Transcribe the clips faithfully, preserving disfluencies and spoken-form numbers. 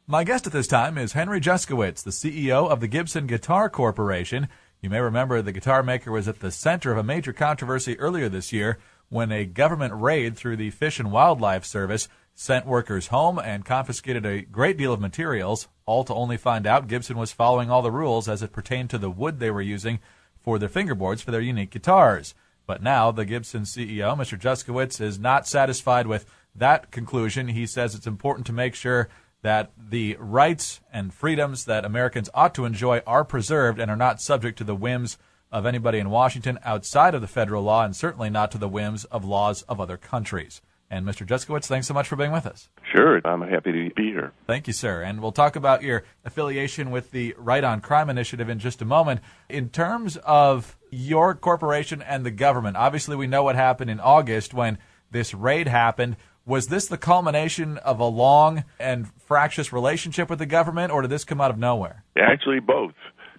My guest at this time is Henry Juszkiewicz, the C E O of the Gibson Guitar Corporation. You may remember the guitar maker was at the center of a major controversy earlier this year when a government raid through the Fish and Wildlife Service sent workers home and confiscated a great deal of materials, all to only find out Gibson was following all the rules as it pertained to the wood they were using for their fingerboards for their unique guitars. But now the Gibson C E O, Mister Juszkiewicz, is not satisfied with that conclusion. He says it's important to make sure that the rights and freedoms that Americans ought to enjoy are preserved and are not subject to the whims of anybody in Washington outside of the federal law, and certainly not to the whims of laws of other countries. And Mister Juszkiewicz, thanks so much for being with us. Sure, I'm happy to be here. Thank you, sir. And we'll talk about your affiliation with the Right on Crime Initiative in just a moment. In terms of your corporation and the government, obviously we know what happened in August when this raid happened. Was this the culmination of a long and fractious relationship with the government, or did this come out of nowhere? Actually, both.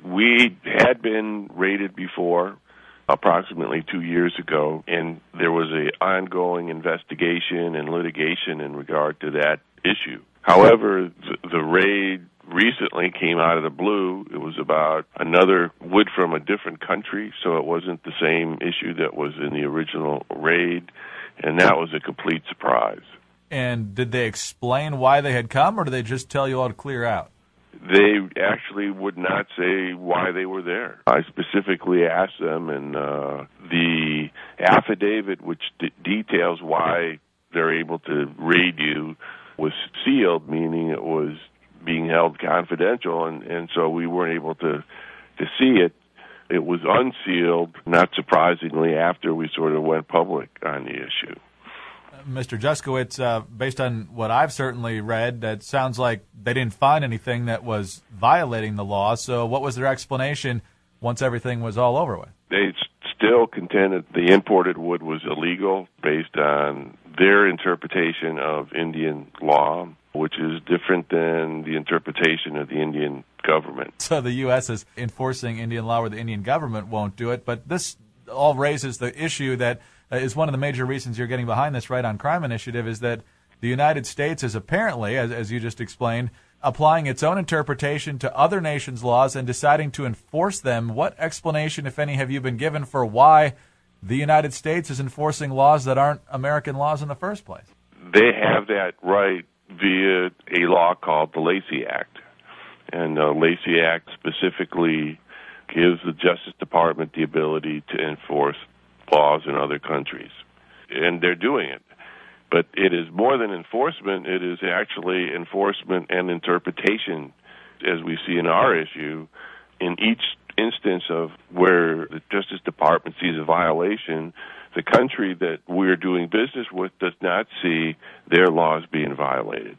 We had been raided before, approximately two years ago, and there was an ongoing investigation and litigation in regard to that issue. However, the, the raid recently came out of the blue. It was about another wood from a different country, so it wasn't the same issue that was in the original raid, and that was a complete surprise. And did they explain why they had come, or did they just tell you all to clear out? They actually would not say why they were there. I specifically asked them, and uh, the affidavit which d- details why they're able to raid you was sealed, meaning it was being held confidential, and, and so we weren't able to, to see it. It was unsealed, not surprisingly, after we sort of went public on the issue. Mister Juszkiewicz, uh, based on what I've certainly read, it sounds like they didn't find anything that was violating the law. So what was their explanation once everything was all over with? They still contended the imported wood was illegal based on their interpretation of Indian law, which is different than the interpretation of the Indian government. So the U S is enforcing Indian law where the Indian government won't do it. But this all raises the issue that uh, is one of the major reasons you're getting behind this Right on Crime initiative, is that the United States is apparently, as, as you just explained, applying its own interpretation to other nations' laws and deciding to enforce them. What explanation, if any, have you been given for why the United States is enforcing laws that aren't American laws in the first place? They have that right via a law called the Lacey Act. And the Lacey Act specifically gives the Justice Department the ability to enforce laws in other countries. And they're doing it. But it is more than enforcement. It is actually enforcement and interpretation, as we see in our issue. In each instance of where the Justice Department sees a violation, the country that we're doing business with does not see their laws being violated.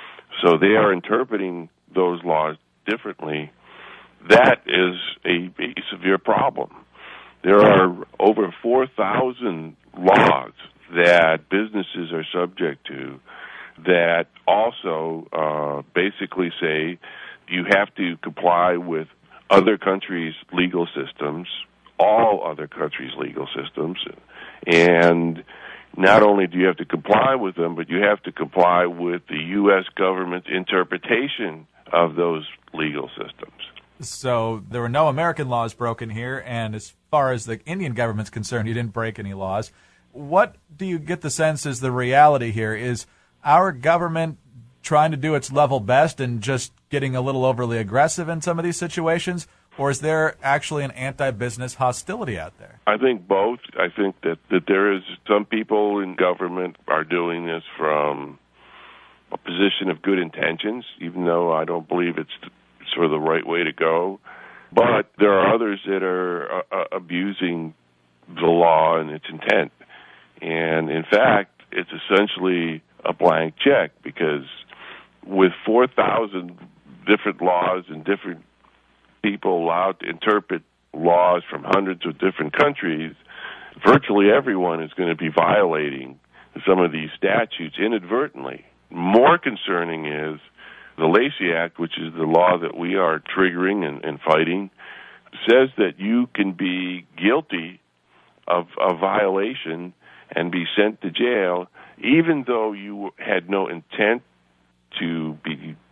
So they are interpreting those laws differently. That is a, a severe problem. There are over four thousand laws that businesses are subject to that also uh, basically say you have to comply with other countries' legal systems, all other countries' legal systems, and not only do you have to comply with them, but you have to comply with the U S government's interpretation of those legal systems. So there were no American laws broken here, and as far as the Indian government's concerned, you didn't break any laws. What do you get the sense is the reality here? Is our government trying to do its level best and just getting a little overly aggressive in some of these situations, or is there actually an anti-business hostility out there? I think both. I think that, that there is some people in government are doing this from a position of good intentions, even though I don't believe it's sort of the right way to go. But there are others that are uh, abusing the law and its intent. And in fact, it's essentially a blank check, because with four thousand different laws and different people allowed to interpret laws from hundreds of different countries, virtually everyone is going to be violating some of these statutes inadvertently. More concerning is the Lacey Act, which is the law that we are triggering and, and fighting, says that you can be guilty of a violation and be sent to jail even though you had no intent to be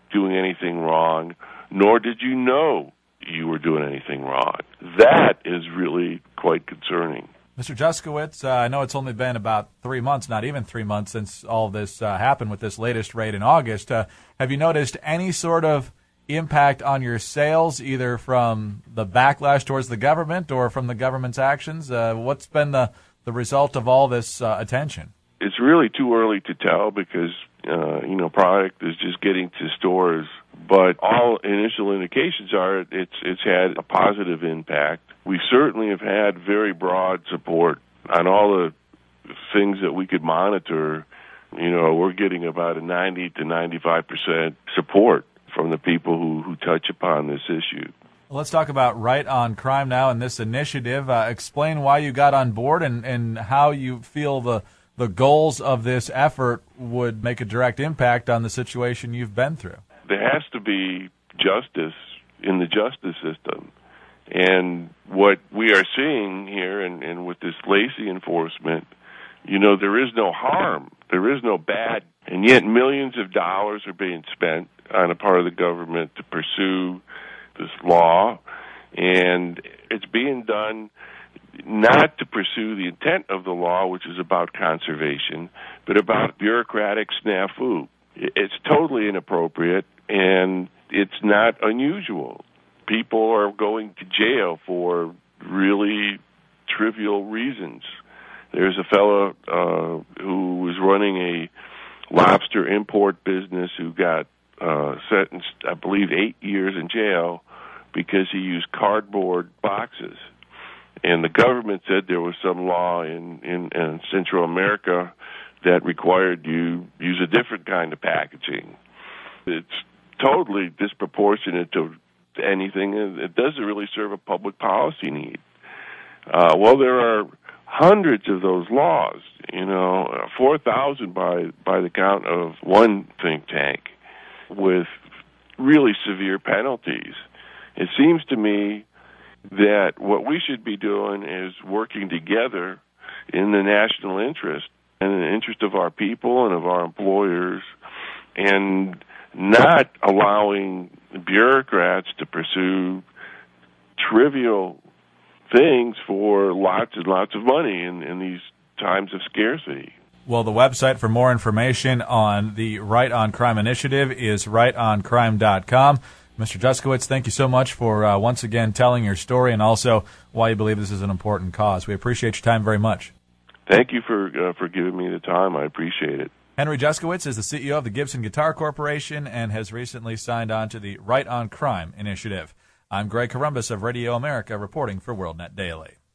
doing anything wrong, nor did you know you were doing anything wrong. That is really quite concerning. Mister Juskowitz, uh, I know it's only been about three months, not even three months, since all this uh, happened with this latest raid in August. Uh, have you noticed any sort of impact on your sales, either from the backlash towards the government or from the government's actions? Uh, what's been the, the result of all this uh, attention? It's really too early to tell because, uh, you know, product is just getting to stores. But all initial indications are it's it's had a positive impact. We certainly have had very broad support on all the things that we could monitor. You know, we're getting about a ninety to ninety-five percent support from the people who, who touch upon this issue. Well, let's talk about Right on Crime now and this initiative. Uh, explain why you got on board and, and how you feel the the goals of this effort would make a direct impact on the situation you've been through. There has to be justice in the justice system. And what we are seeing here and, and with this Lacey enforcement, you know, there is no harm. There is no bad. And yet millions of dollars are being spent on a part of the government to pursue this law. And it's being done not to pursue the intent of the law, which is about conservation, but about bureaucratic snafu. It's totally inappropriate, and it's not unusual. People are going to jail for really trivial reasons. There's a fellow uh, who was running a lobster import business who got uh, sentenced, I believe, eight years in jail because he used cardboard boxes. And the government said there was some law in, in, in Central America that required you use a different kind of packaging. It's totally disproportionate to anything. It doesn't really serve a public policy need. Uh, well, there are hundreds of those laws, you know, four thousand by, by the count of one think tank with really severe penalties. It seems to me that what we should be doing is working together in the national interest and in the interest of our people and of our employers, and not allowing bureaucrats to pursue trivial things for lots and lots of money in, in these times of scarcity. Well, the website for more information on the Right on Crime initiative is right on crime dot com. Mister Juskowitz, thank you so much for uh, once again telling your story and also why you believe this is an important cause. We appreciate your time very much. Thank you for uh, for giving me the time. I appreciate it. Henry Juskowitz is the C E O of the Gibson Guitar Corporation and has recently signed on to the Right on Crime initiative. I'm Greg Columbus of Radio America reporting for WorldNet Daily.